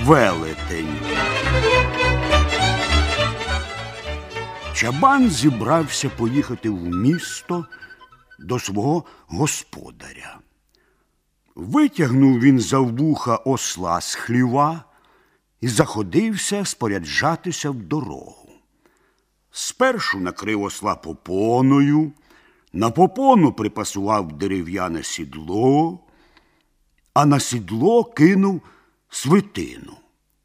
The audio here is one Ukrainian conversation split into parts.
велетень. Чабан зібрався поїхати в місто до свого господаря. Витягнув він за вуха осла з хліва і заходився споряджатися в дорогу. Спершу накрив осла попоною, на попону припасував дерев'яне сідло, а на сідло кинув свитину.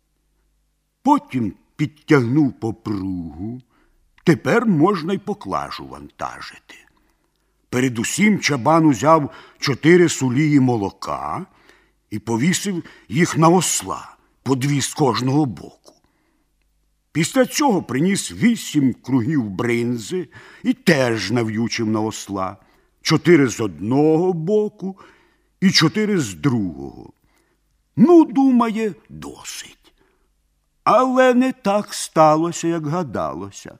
Потім підтягнув попругу, тепер можна й поклажу вантажити. Передусім чабан узяв 4 сулії молока і повісив їх на осла, по 2 з кожного боку. Після цього приніс 8 кругів бринзи і теж нав'ючив на осла, 4 з одного боку і 4 з другого. Ну, думає, досить. Але не так сталося, як гадалося.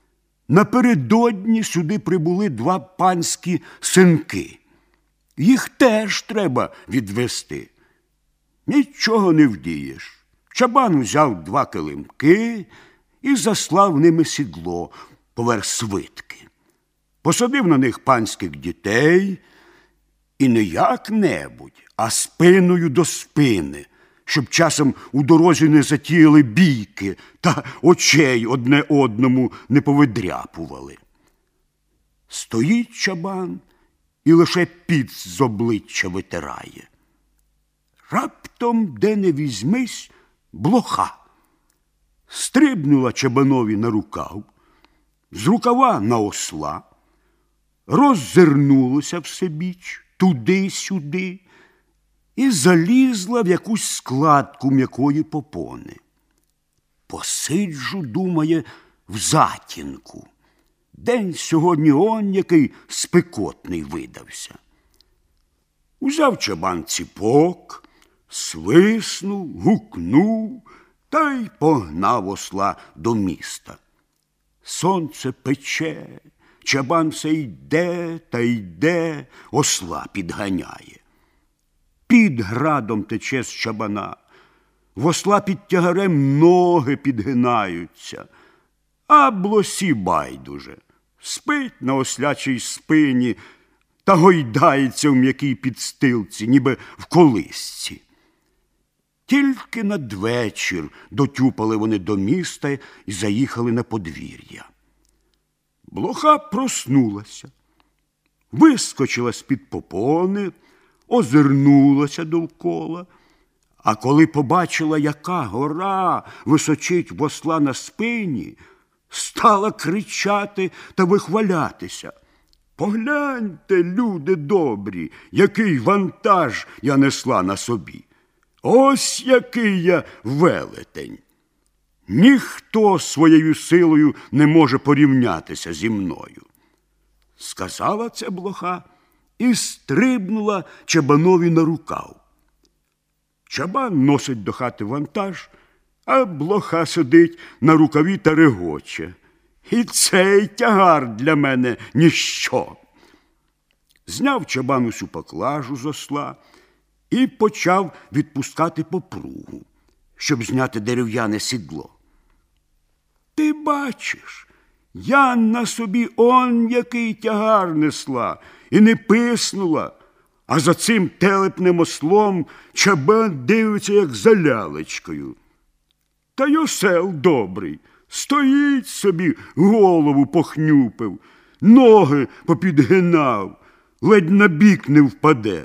Напередодні сюди прибули 2 панські синки. Їх теж треба відвести. Нічого не вдієш. Чабан узяв 2 килимки і заслав ними сідло поверх свитки. Посадив на них панських дітей і не як-небудь, а спиною до спини, щоб часом у дорозі не затіяли бійки та очей одне одному не повидряпували. Стоїть чабан і лише піт з обличчя витирає. Раптом, де не візьмись, блоха. Стрибнула чабанові на рукав, з рукава на осла, роззирнулася всебіч, туди-сюди, і залізла в якусь складку м'якої попони. Посиджу, думає, в затінку. День сьогодні он який спекотний видався. Узяв чабан ціпок, свиснув, гукнув та й погнав осла до міста. Сонце пече, чабан все йде та йде, осла підганяє. Під градом тече з чабана, в осла під тягарем ноги підгинаються, а блосі байдуже. Спить на ослячій спині та гойдається в м'якій підстилці, ніби в колисці. Тільки надвечір дотюпали вони до міста і заїхали на подвір'я. Блоха проснулася, вискочила з-під попони, озирнулася довкола, а коли побачила, яка гора височить в осла на спині, стала кричати та вихвалятися. Погляньте, люди добрі, який вантаж я несла на собі. Ось який я велетень. Ніхто своєю силою не може порівнятися зі мною. Сказала це блоха і стрибнула чабанові на рукав. Чабан носить до хати вантаж, а блоха сидить на рукаві та регоче. І цей тягар для мене ніщо. Зняв чабан усю поклажу з осла і почав відпускати попругу, щоб зняти дерев'яне сідло. Ти бачиш, я на собі он який тягар несла і не писнула, а за цим телепним ослом чабан дивиться, як за лялечкою. Та й осел добрий, стоїть собі, голову похнюпив, ноги попідгинав, ледь на бік не впаде.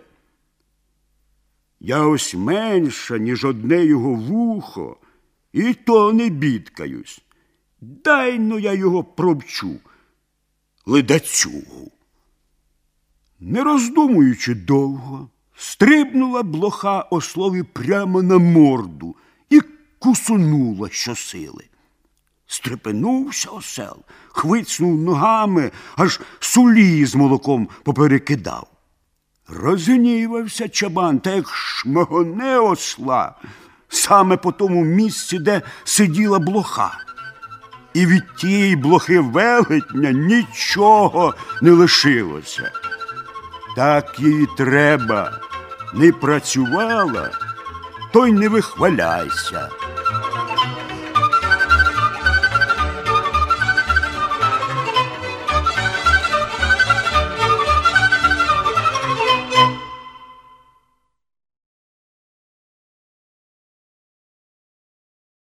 Я ось менша, ніж одне його вухо, і то не бідкаюсь. Дай-но я його провчу, ледацюгу. Не роздумуючи довго, стрибнула блоха ослові прямо на морду і кусунула щосили. Стрепенувся осел, хвицнув ногами, аж сулії з молоком поперекидав. Розгнівався чабан, та як шмагоне осла, саме по тому місці, де сиділа блоха. І від тієї блохи велетня нічого не лишилося. Так їй треба, не працювала, то й не вихваляйся.